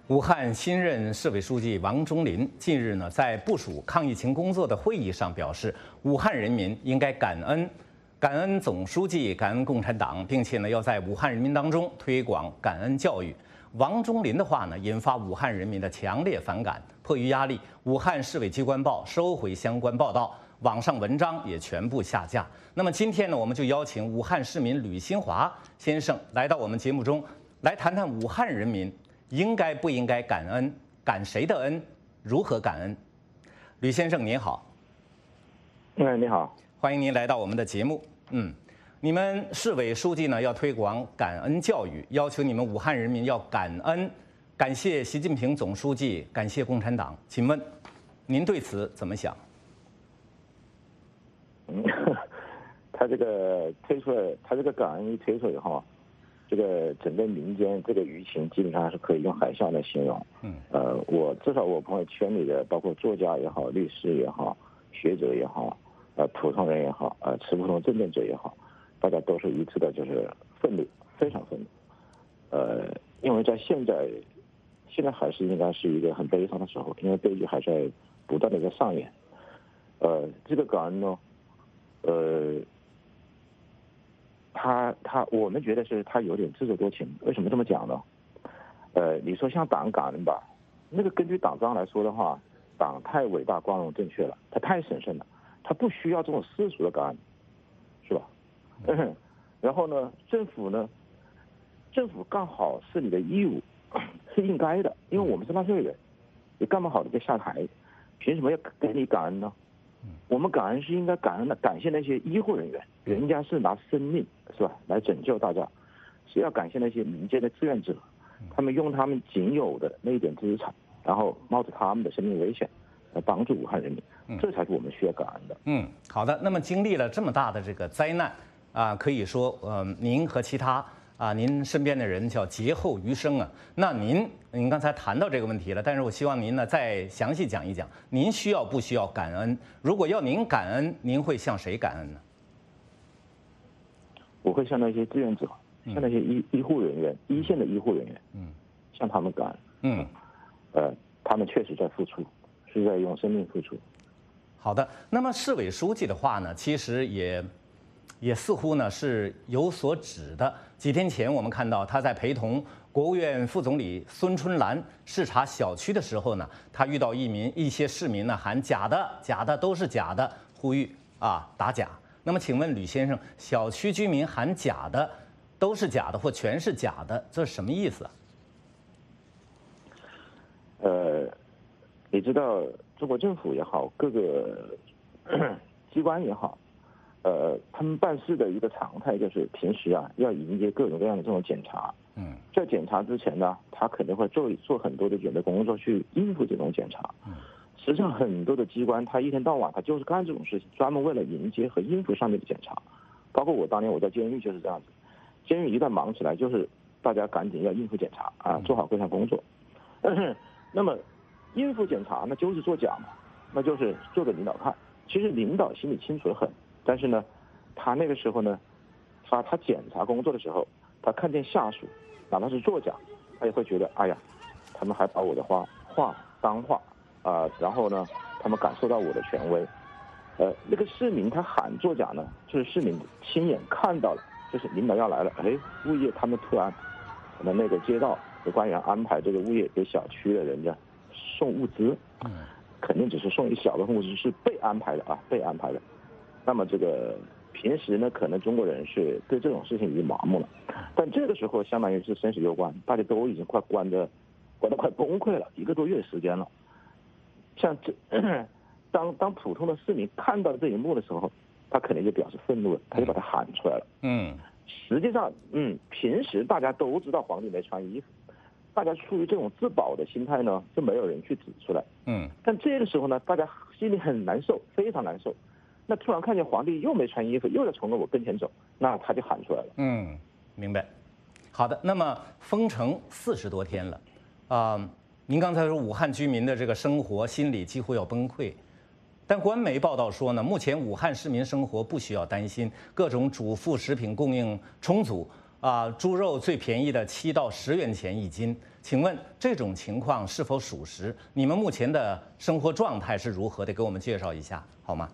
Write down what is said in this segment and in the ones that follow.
武汉新任市委书记王忠林近日呢，在部署抗疫情工作的会议上表示，武汉人民应该感恩总书记，感恩共产党，并且呢，要在武汉人民当中推广感恩教育。王忠林的话呢，引发武汉人民的强烈反感。迫于压力，武汉市委机关报收回相关报道，网上文章也全部下架。那么今天呢，我们就邀请武汉市民吕新华先生来到我们节目中，来谈谈武汉人民应该不应该感恩，感谁的恩，如何感恩。吕先生您好。 你好， 欢迎您来到我们的节目。你们市委书记呢要推广感恩教育，要求你们武汉人民要感恩，感谢习近平总书记，感谢共产党。请问，您对此怎么想？ 他这个推出来，他这个感恩一推出以后，这个整个民间这个舆情基本上是可以用海啸来形容。至少我朋友圈里的，包括作家也好，律师也好，学者也好，普通人也好，持不同政见者也好，大家都是一致的，就是愤怒，非常愤怒。因为在现在还是应该是一个很悲伤的时候，因为悲剧还在不断的在上演。这个感恩呢，我们觉得是他有点自作多情。为什么这么讲呢？你说像党感恩吧，那个根据党章来说的话，党太伟大、光荣、正确了，它太神圣了，它不需要这种世俗的感恩，是吧？然后呢，政府干好是你的义务，是应该的，因为我们是纳税人，你干不好你就下台，凭什么要给你感恩呢？我们感恩是应该感恩的，感谢那些医护人员，人家是拿生命是吧来拯救大家，是要感谢那些民间的志愿者，他们用他们仅有的那一点资产，然后冒着他们的生命危险来帮助武汉人民，这才是我们需要感恩的。 好的。那么经历了这么大的这个灾难可以说您和其他您身边的人叫劫后余生啊。那您刚才谈到这个问题了，但是我希望您呢再详细讲一讲，您需要不需要感恩？如果要您感恩，您会向谁感恩呢？ 我会向那些志愿者，向那些医护人员，一线的医护人员，向他们感恩。他们确实在付出，是在用生命付出。 好的。那么市委书记的话呢，其实也似乎呢是有所指的。几天前我们看到他在陪同国务院副总理孙春兰视察小区的时候呢，他遇到一些市民呢喊假的都是假的，呼吁打假。那么请问吕先生，小区居民喊假的都是假的或全是假的，这是什么意思啊？ 你知道中国政府也好，各个机关也好，他们办事的一个常态就是平时要迎接各种各样的这种检查。在检查之前呢，他肯定会做很多的准备工作去应付这种检查。实际上很多的机关，他一天到晚他就是干这种事情，专门为了迎接和应付上面的检查。包括当年我在监狱就是这样子，监狱一旦忙起来，就是大家赶紧要应付检查做好各项工作。那么应付检查那就是作假嘛，那就是做给领导看。其实领导心里清楚得很，但是呢，他那个时候呢，他检查工作的时候，他看见下属哪怕是作假，他也会觉得哎呀，他们还把我的话当话然后呢，他们感受到我的权威。那个市民他喊作假呢，就是市民亲眼看到了，就是领导要来了，物业他们突然我们那个街道的官员安排这个物业给小区的人家送物资，肯定只是送一小部分物资，是被安排的。那么这个平时呢，可能中国人是对这种事情已经麻木了，但这个时候相当于是生死攸关，大家都已经快关得快崩溃了1个多月时间了。像当普通的市民看到这一幕的时候，他肯定就表示愤怒了，他就把它喊出来了。实际上平时大家都知道皇帝没穿衣服，大家出于这种自保的心态呢，就没有人去指出来。但这个时候呢，大家心里很难受，非常难受。那突然看见皇帝又没穿衣服，又在从我跟前走，那他就喊出来了。 明白。好的。那么封城40多天了，您刚才说武汉居民的这个生活心理几乎要崩溃，但官媒报道说呢，目前武汉市民生活不需要担心，各种主副食品供应充足猪肉最便宜的7到10元钱一斤。 请问这种情况是否属实？你们目前的生活状态是如何的？给我们介绍一下好吗？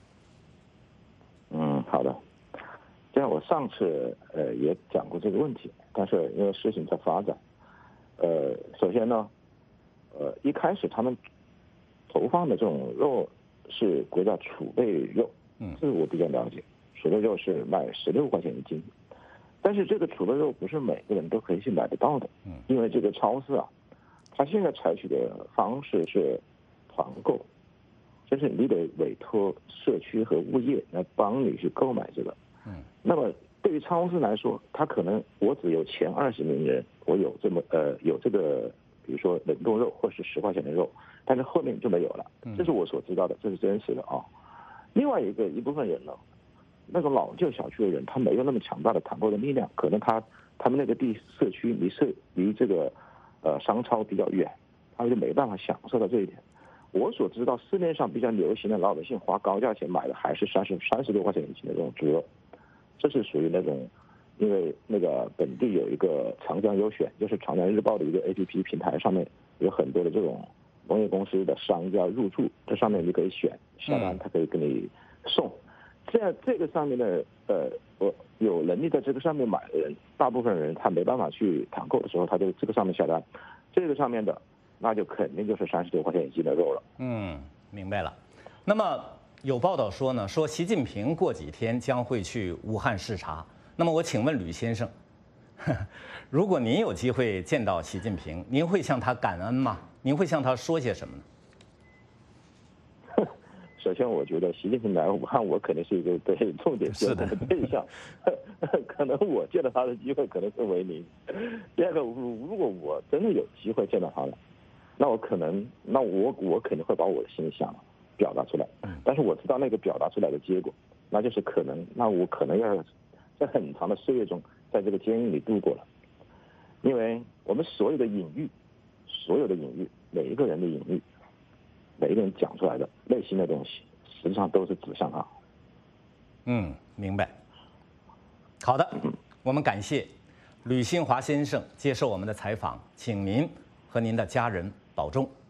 好的。这样我上次也讲过这个问题，但是因为事情在发展，首先呢，一开始他们投放的这种肉是国家储备肉，这个我比较了解，储备肉是卖16块钱一斤，但是这个储备肉不是每个人都可以去买得到的，因为这个超市啊，它现在采取的方式是团购，就是你得委托社区和物业来帮你去购买这个。那么对于超市来说，它可能我只有前20名人，我有有这个，比如说冷冻肉或是10块钱的肉，但是后面就没有了。这是我所知道的，这是真实的啊。另外一部分人呢，那种老旧小区的人，他没有那么强大的团购的力量，可能他们那个社区离这个商超比较远，他们就没办法享受到这一点。我所知道市面上比较流行的老百姓花高价钱买的还是30多块钱一斤的这种猪肉，这是属于那种，因为那个本地有一个长江优选，就是长江日报的一个 APP 平台，上面有很多的这种农业公司的商家入驻，这上面你可以选下单，他可以给你送。这个上面的我有能力在这个上面买的人，大部分人他没办法去团购的时候，他就这个上面下单，这个上面的那就肯定就是30多块钱一斤的肉了。 明白了。那么有报道说呢，说习近平过几天将会去武汉视察。那么我请问吕先生，如果您有机会见到习近平，您会向他感恩吗？您会向他说些什么呢？ 首先，我觉得习近平来武汉，我肯定是一个对重点监控的对象，可能我见到他的机会可能是为零。第二个，如果我真的有机会见到他了，那我肯定会把我的心想表达出来。但是我知道那个表达出来的结果，那就是我可能要在很长的岁月中，在这个监狱里度过了。因为我们所有的隐喻，每一个人的隐喻，每一个人讲出来的内心的东西，实际上都是指向他。 明白。好的，我们感谢吕新华先生接受我们的采访，请您和您的家人保重。